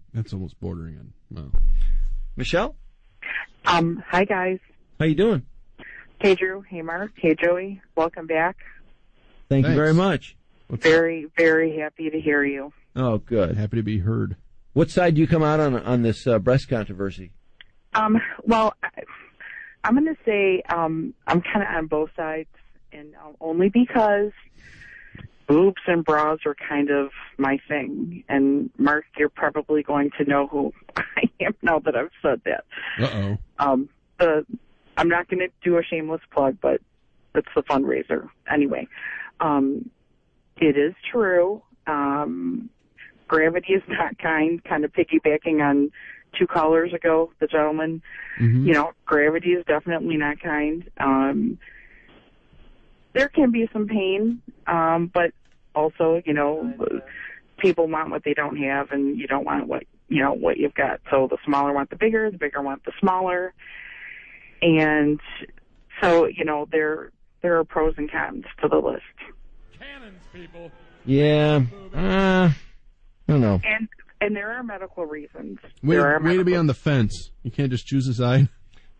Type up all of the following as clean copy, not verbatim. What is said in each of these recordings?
That's almost bordering on. Well. Michelle? Hi, guys. How you doing? Hey, Drew. Hey, Mark. Hey, Joey. Welcome back. Thank you very much. Very, very happy to hear you. Oh, good. Happy to be heard. What side do you come out on this breast controversy? Well, I'm going to say I'm kind of on both sides, and only because boobs and bras are kind of my thing. And, Mark, you're probably going to know who I am now that I've said that. Uh-oh. I'm not going to do a shameless plug, but it's the fundraiser. Anyway, it is true. Gravity is not kind of piggybacking on 2 callers ago, the gentleman. Mm-hmm. Gravity is definitely not kind. There can be some pain, but also, people want what they don't have, and you don't want what you've got. So the smaller want the bigger want the smaller. And so, there are pros and cons to the list. Cannons, people. Yeah. I don't know. And there are medical reasons. Way to be on the fence. You can't just choose a side.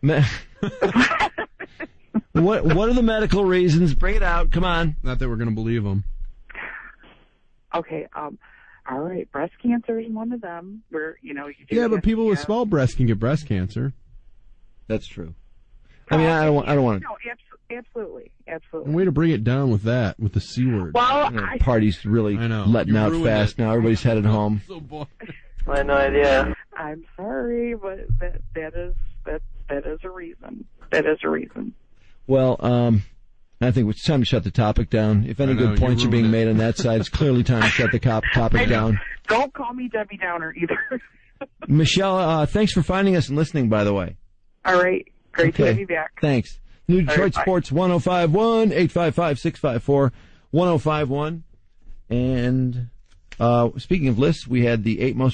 What are the medical reasons? Bring it out. Come on. Not that we're going to believe them. Okay. All right. Breast cancer is one of them. Where Yeah, but people with small breasts can get breast cancer. That's true. I mean, I don't want to. No, absolutely. And way to bring it down with that, with the C word. Well, party's really letting out fast now. Everybody's headed home. So boring. I had no idea. I'm sorry, but that is a reason. That is a reason. Well, I think it's time to shut the topic down. If any good points are being made on that side, it's clearly time to shut the topic down. Don't call me Debbie Downer either. Michelle, thanks for finding us and listening, by the way. All right. Great to have you back. Thanks. New Detroit right, Sports 1051 855-654 1051. And speaking of lists, we had the 8 most